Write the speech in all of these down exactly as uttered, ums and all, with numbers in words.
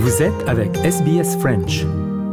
Vous êtes avec S B S French.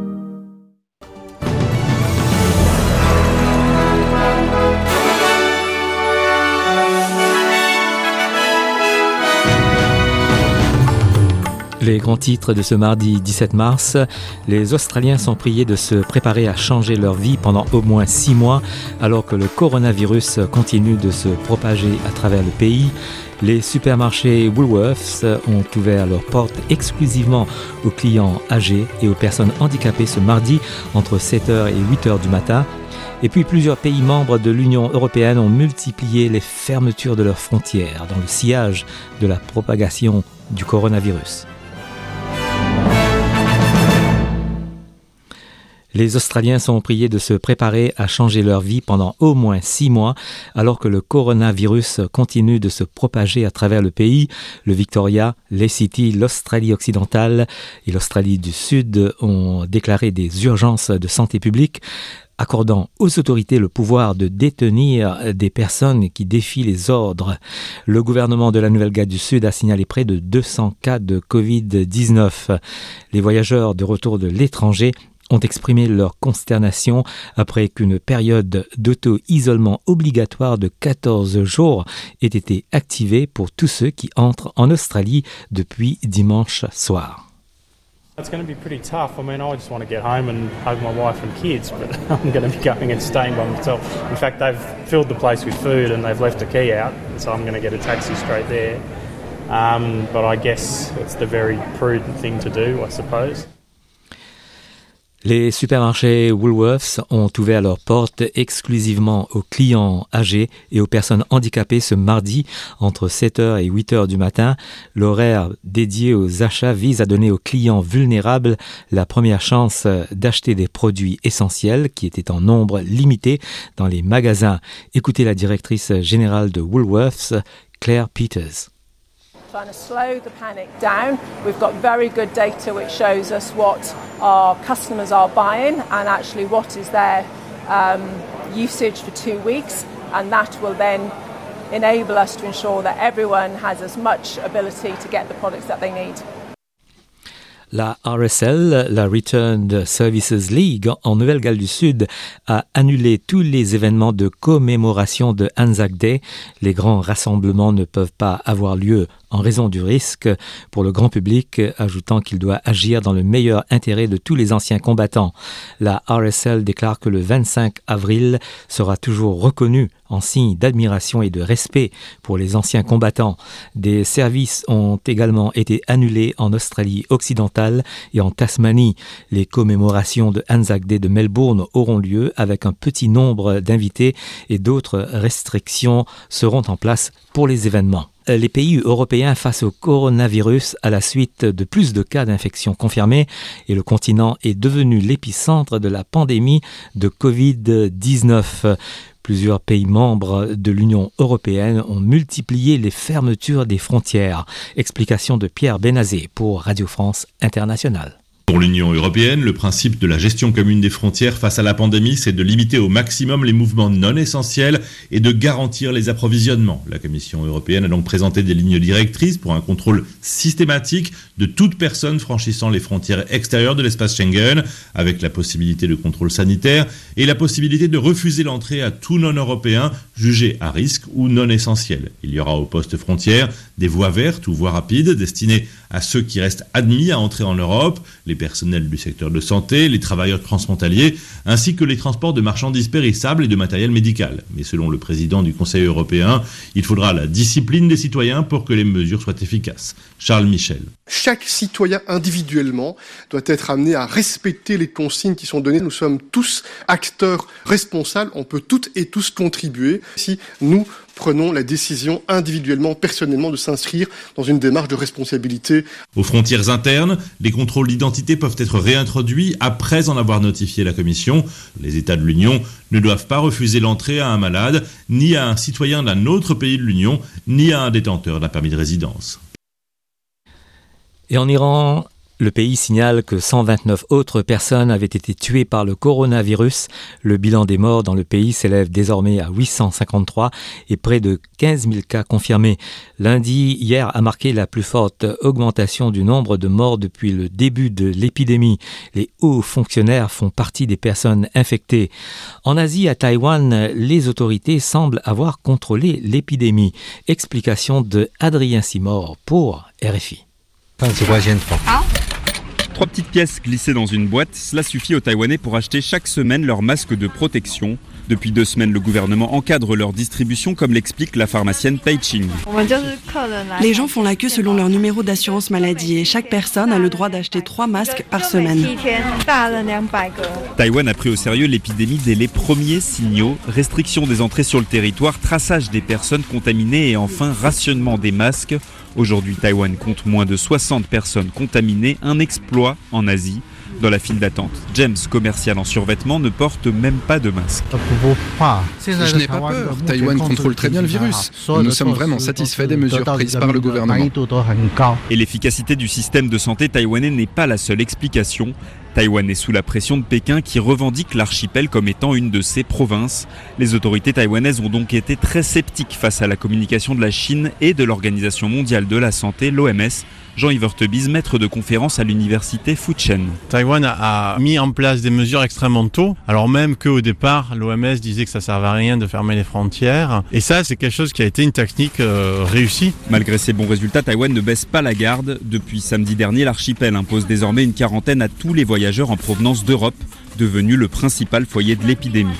Les grands titres de ce mardi dix-sept mars, les Australiens sont priés de se préparer à changer leur vie pendant au moins six mois alors que le coronavirus continue de se propager à travers le pays. Les supermarchés Woolworths ont ouvert leurs portes exclusivement aux clients âgés et aux personnes handicapées ce mardi entre sept heures et huit heures du matin. Et puis plusieurs pays membres de l'Union européenne ont multiplié les fermetures de leurs frontières dans le sillage de la propagation du coronavirus. Les Australiens sont priés de se préparer à changer leur vie pendant au moins six mois alors que le coronavirus continue de se propager à travers le pays. Le Victoria, les City, l'Australie occidentale et l'Australie du Sud ont déclaré des urgences de santé publique, accordant aux autorités le pouvoir de détenir des personnes qui défient les ordres. Le gouvernement de la Nouvelle-Galles du Sud a signalé près de deux cents cas de covid dix-neuf. Les voyageurs de retour de l'étranger ont exprimé leur consternation après qu'une période d'auto-isolement obligatoire de quatorze jours ait été activée pour tous ceux qui entrent en Australie depuis dimanche soir. It's going to be pretty tough. I mean, I just want to get home and hug my wife and kids, but I'm going to be going and staying by myself. In fact, they've filled the place with food and they've left a key out, so I'm going to get a taxi straight there. Um, but I guess it's the very prudent thing to do, I suppose. Les supermarchés Woolworths ont ouvert leurs portes exclusivement aux clients âgés et aux personnes handicapées ce mardi entre sept heures et huit heures du matin. L'horaire dédié aux achats vise à donner aux clients vulnérables la première chance d'acheter des produits essentiels qui étaient en nombre limité dans les magasins. Écoutez la directrice générale de Woolworths, Claire Peters. Trying to slow the panic down. We've got very good data which shows us what our customers are buying and actually what is their um, usage for two weeks, and that will then enable us to ensure that everyone has as much ability to get the products that they need. La R S L, la Returned Services League, en Nouvelle-Galles du Sud, a annulé tous les événements de commémoration de Anzac Day. Les grands rassemblements ne peuvent pas avoir lieu en raison du risque pour le grand public, ajoutant qu'il doit agir dans le meilleur intérêt de tous les anciens combattants. La R S L déclare que le vingt-cinq avril sera toujours reconnu en signe d'admiration et de respect pour les anciens combattants. Des services ont également été annulés en Australie occidentale et en Tasmanie. Les commémorations de Anzac Day de Melbourne auront lieu avec un petit nombre d'invités et d'autres restrictions seront en place pour les événements. Les pays européens face au coronavirus à la suite de plus de cas d'infection confirmés et le continent est devenu l'épicentre de la pandémie de covid dix-neuf. Plusieurs pays membres de l'Union européenne ont multiplié les fermetures des frontières. Explication de Pierre Benazé pour Radio France Internationale. Pour l'Union européenne, le principe de la gestion commune des frontières face à la pandémie, c'est de limiter au maximum les mouvements non essentiels et de garantir les approvisionnements. La Commission européenne a donc présenté des lignes directrices pour un contrôle systématique de toute personne franchissant les frontières extérieures de l'espace Schengen, avec la possibilité de contrôle sanitaire et la possibilité de refuser l'entrée à tout non-européen jugé à risque ou non essentiel. Il y aura aux postes frontières des voies vertes ou voies rapides destinées à ceux qui restent admis à entrer en Europe, les personnels du secteur de santé, les travailleurs transfrontaliers, ainsi que les transports de marchandises périssables et de matériel médical. Mais selon le président du Conseil européen, il faudra la discipline des citoyens pour que les mesures soient efficaces. Charles Michel. Chaque citoyen individuellement doit être amené à respecter les consignes qui sont données. Nous sommes tous acteurs responsables, on peut toutes et tous contribuer si nous prenons la décision individuellement, personnellement, de s'inscrire dans une démarche de responsabilité. Aux frontières internes, les contrôles d'identité peuvent être réintroduits après en avoir notifié la Commission. Les États de l'Union ne doivent pas refuser l'entrée à un malade, ni à un citoyen d'un autre pays de l'Union, ni à un détenteur d'un permis de résidence. Et en Iran, Le pays signale que cent vingt-neuf autres personnes avaient été tuées par le coronavirus. Le bilan des morts dans le pays s'élève désormais à huit cent cinquante-trois et près de quinze mille cas confirmés. Lundi, hier, a marqué la plus forte augmentation du nombre de morts depuis le début de l'épidémie. Les hauts fonctionnaires font partie des personnes infectées. En Asie, à Taïwan, les autorités semblent avoir contrôlé l'épidémie. Explication de Adrien Simor pour R F I. Trois petites pièces glissées dans une boîte, cela suffit aux Taïwanais pour acheter chaque semaine leur masque de protection. Depuis deux semaines, le gouvernement encadre leur distribution, comme l'explique la pharmacienne Tai Ching. Les gens font la queue selon leur numéro d'assurance maladie et chaque personne a le droit d'acheter trois masques par semaine. Taïwan a pris au sérieux l'épidémie dès les premiers signaux. Restriction des entrées sur le territoire, traçage des personnes contaminées et enfin rationnement des masques. Aujourd'hui, Taïwan compte moins de soixante personnes contaminées, un exploit en Asie. Dans la file d'attente, James, commercial en survêtement, ne porte même pas de masque. Je n'ai pas peur, Taïwan contrôle très bien le virus. Nous sommes vraiment satisfaits des mesures prises par le gouvernement. Et l'efficacité du système de santé taïwanais n'est pas la seule explication. Taïwan est sous la pression de Pékin qui revendique l'archipel comme étant une de ses provinces. Les autorités taïwanaises ont donc été très sceptiques face à la communication de la Chine et de l'Organisation mondiale de la santé, l'O M S. Jean-Yves Hurtebise, maître de conférence à l'université Fuchen. Taïwan a mis en place des mesures extrêmement tôt, alors même qu'au départ, l'O M S disait que ça ne servait à rien de fermer les frontières. Et ça, c'est quelque chose qui a été une technique euh, réussie. Malgré ces bons résultats, Taïwan ne baisse pas la garde. Depuis samedi dernier, l'archipel impose désormais une quarantaine à tous les voyageurs en provenance d'Europe, devenu le principal foyer de l'épidémie.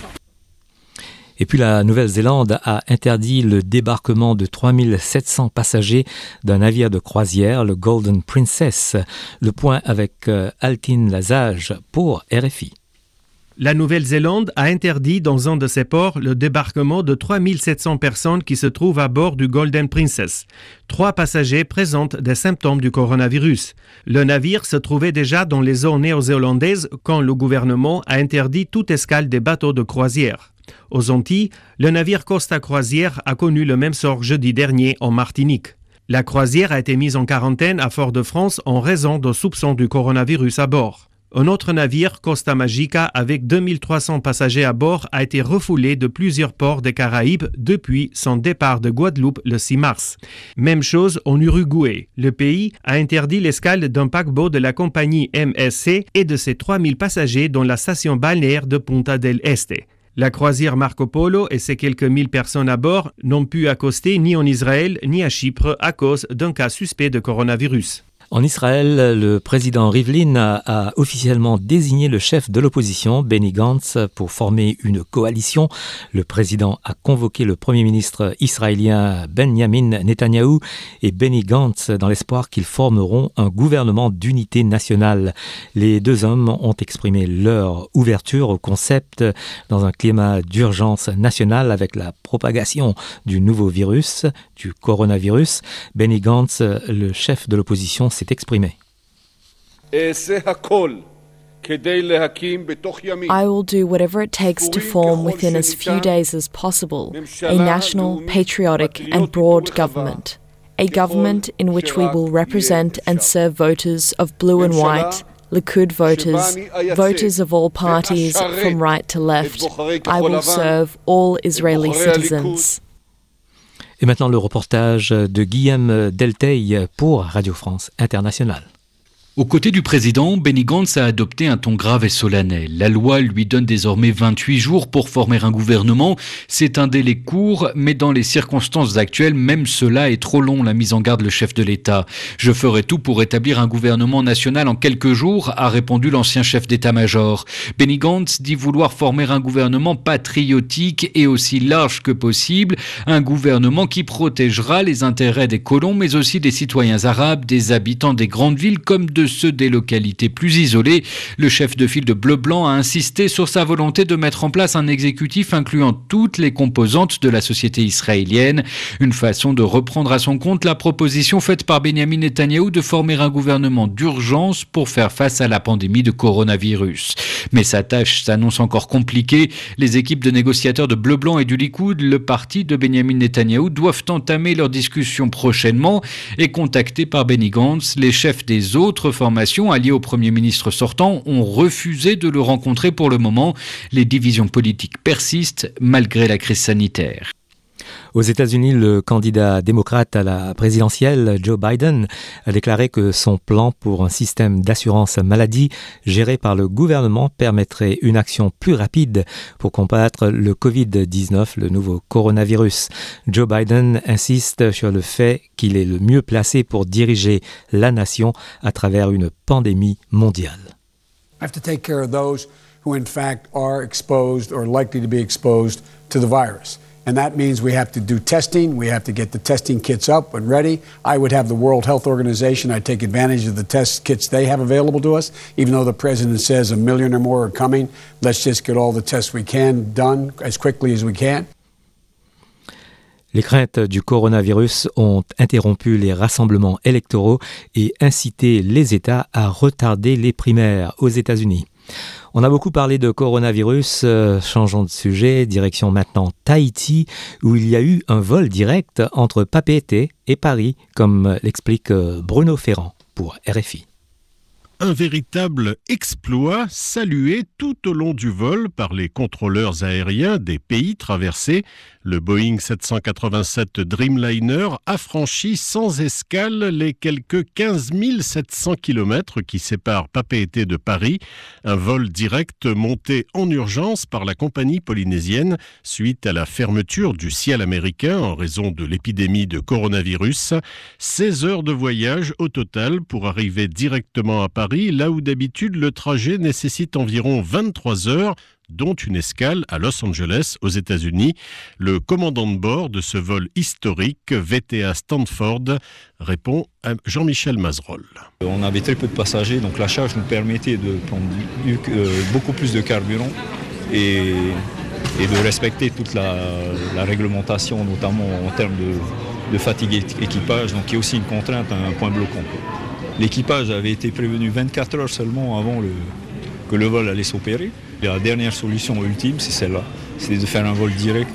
Et puis la Nouvelle-Zélande a interdit le débarquement de trois mille sept cents passagers d'un navire de croisière, le Golden Princess. Le point avec euh, Altine Lazage pour R F I. La Nouvelle-Zélande a interdit dans un de ses ports le débarquement de trois mille sept cents personnes qui se trouvent à bord du Golden Princess. Trois passagers présentent des symptômes du coronavirus. Le navire se trouvait déjà dans les eaux néo-zélandaises quand le gouvernement a interdit toute escale des bateaux de croisière. Aux Antilles, le navire Costa Croisière a connu le même sort jeudi dernier en Martinique. La croisière a été mise en quarantaine à Fort-de-France en raison de soupçons du coronavirus à bord. Un autre navire, Costa Magica, avec deux mille trois cents passagers à bord, a été refoulé de plusieurs ports des Caraïbes depuis son départ de Guadeloupe le six mars. Même chose en Uruguay. Le pays a interdit l'escale d'un paquebot de la compagnie M S C et de ses trois mille passagers dans la station balnéaire de Punta del Este. La croisière Marco Polo et ses quelques mille personnes à bord n'ont pu accoster ni en Israël ni à Chypre à cause d'un cas suspect de coronavirus. En Israël, le président Rivlin a, a officiellement désigné le chef de l'opposition, Benny Gantz, pour former une coalition. Le président a convoqué le premier ministre israélien Benjamin Netanyahou et Benny Gantz dans l'espoir qu'ils formeront un gouvernement d'unité nationale. Les deux hommes ont exprimé leur ouverture au concept dans un climat d'urgence nationale avec la propagation du nouveau virus, du coronavirus. Benny Gantz, le chef de l'opposition, s'est exprimé. I will do whatever it takes to form within as few days as possible a national, patriotic and broad government. A government in which we will represent and serve voters of blue and white, Likud voters, voters of all parties from right to left. I will serve all Israeli citizens. Et maintenant le reportage de Guillaume Delteil pour Radio France Internationale. Aux côtés du président, Benny Gantz a adopté un ton grave et solennel. La loi lui donne désormais vingt-huit jours pour former un gouvernement. C'est un délai court, mais dans les circonstances actuelles, même cela est trop long, l'a mise en garde le chef de l'État. Je ferai tout pour établir un gouvernement national en quelques jours, a répondu l'ancien chef d'état-major. Benny Gantz dit vouloir former un gouvernement patriotique et aussi large que possible, un gouvernement qui protégera les intérêts des colons, mais aussi des citoyens arabes, des habitants des grandes villes comme de ceux des localités plus isolées. Le chef de file de Bleu-Blanc a insisté sur sa volonté de mettre en place un exécutif incluant toutes les composantes de la société israélienne. Une façon de reprendre à son compte la proposition faite par Benjamin Netanyahou de former un gouvernement d'urgence pour faire face à la pandémie de coronavirus. Mais sa tâche s'annonce encore compliquée. Les équipes de négociateurs de Bleu-Blanc et du Likoud, le parti de Benjamin Netanyahou, doivent entamer leurs discussions prochainement et contactés par Benny Gantz, les chefs des autres formations alliées au Premier ministre sortant ont refusé de le rencontrer pour le moment. Les divisions politiques persistent malgré la crise sanitaire. Aux États-Unis, le candidat démocrate à la présidentielle, Joe Biden, a déclaré que son plan pour un système d'assurance maladie géré par le gouvernement permettrait une action plus rapide pour combattre le covid dix-neuf, le nouveau coronavirus. Joe Biden insiste sur le fait qu'il est le mieux placé pour diriger la nation à travers une pandémie mondiale. I have to take care of those who in fact are exposed or likely to be exposed to the virus. And that means we have to do testing. We have to get the testing kits up and ready. I would have the World Health Organization. I'd take advantage of the test kits they have available to us. Even though the president says a million or more are coming, let's just get all the tests we can done as quickly as we can. Les craintes du coronavirus ont interrompu les rassemblements électoraux et incité les États à retarder les primaires aux États-Unis. On a beaucoup parlé de coronavirus, euh, changeons de sujet, direction maintenant Tahiti, où il y a eu un vol direct entre Papeete et Paris, comme l'explique Bruno Ferrand pour R F I. Un véritable exploit salué tout au long du vol par les contrôleurs aériens des pays traversés. Le Boeing sept cent quatre-vingt-sept Dreamliner a franchi sans escale les quelques quinze mille sept cents kilomètres qui séparent Papeete de Paris. Un vol direct monté en urgence par la compagnie polynésienne suite à la fermeture du ciel américain en raison de l'épidémie de coronavirus. seize heures de voyage au total pour arriver directement à Paris, là où d'habitude le trajet nécessite environ vingt-trois heures, dont une escale à Los Angeles, aux États-Unis. Le commandant de bord de ce vol historique, V T A Stanford, répond à Jean-Michel Mazerolle. On avait très peu de passagers, donc la charge nous permettait de prendre du, euh, beaucoup plus de carburant et, et de respecter toute la, la réglementation, notamment en termes de, de fatigue équipage, donc il y a aussi une contrainte, un point bloquant. L'équipage avait été prévenu vingt-quatre heures seulement avant le, que le vol allait s'opérer. La dernière solution ultime, c'est celle-là, c'est de faire un vol direct.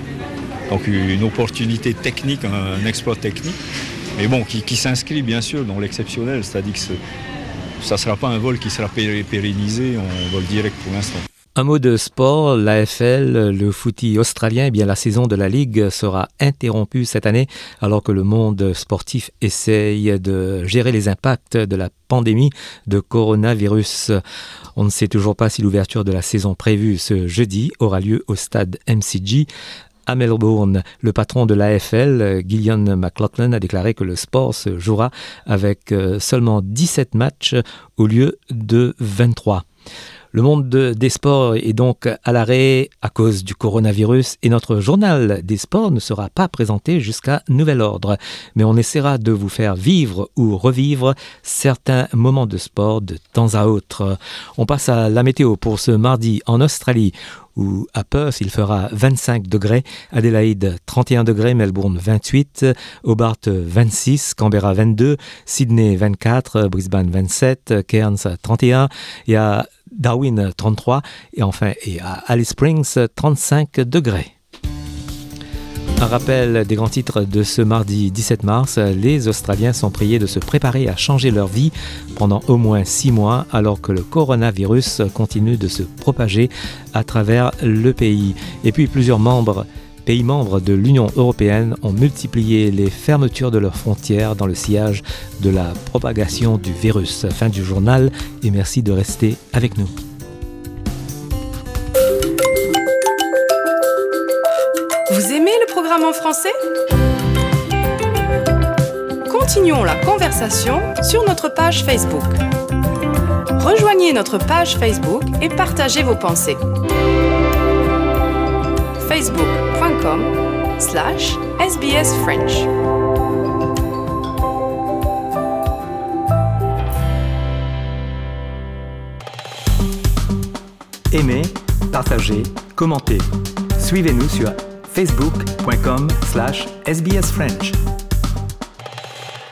Donc une opportunité technique, un exploit technique, mais bon, qui, qui s'inscrit bien sûr dans l'exceptionnel, c'est-à-dire que ça ne sera pas un vol qui sera pérennisé en vol direct pour l'instant. Un mot de sport, l'A F L, le footy australien, eh bien la saison de la Ligue sera interrompue cette année alors que le monde sportif essaye de gérer les impacts de la pandémie de coronavirus. On ne sait toujours pas si l'ouverture de la saison prévue ce jeudi aura lieu au stade M C G. À Melbourne, le patron de l'A F L, Gillian McLaughlin, a déclaré que le sport se jouera avec seulement dix-sept matchs au lieu de vingt-trois. Le monde de, des sports est donc à l'arrêt à cause du coronavirus et notre journal des sports ne sera pas présenté jusqu'à nouvel ordre. Mais on essaiera de vous faire vivre ou revivre certains moments de sport de temps à autre. On passe à la météo pour ce mardi en Australie, où à Perth, il fera vingt-cinq degrés, Adélaïde trente et un degrés, Melbourne vingt-huit, Hobart vingt-six, Canberra vingt-deux, Sydney vingt-quatre, Brisbane vingt-sept, Cairns trente et un, et à Darwin trente-trois, et enfin et à Alice Springs trente-cinq degrés. Un rappel des grands titres de ce mardi dix-sept mars, les Australiens sont priés de se préparer à changer leur vie pendant au moins six mois alors que le coronavirus continue de se propager à travers le pays. Et puis plusieurs membres, pays membres de l'Union européenne ont multiplié les fermetures de leurs frontières dans le sillage de la propagation du virus. Fin du journal et merci de rester avec nous. Vous aimez le programme en français ? Continuons la conversation sur notre page Facebook. Rejoignez notre page Facebook et partagez vos pensées. facebook.com slash sbsfrench. Aimez, partagez, commentez. Suivez-nous sur facebook.com slash sbsfrench.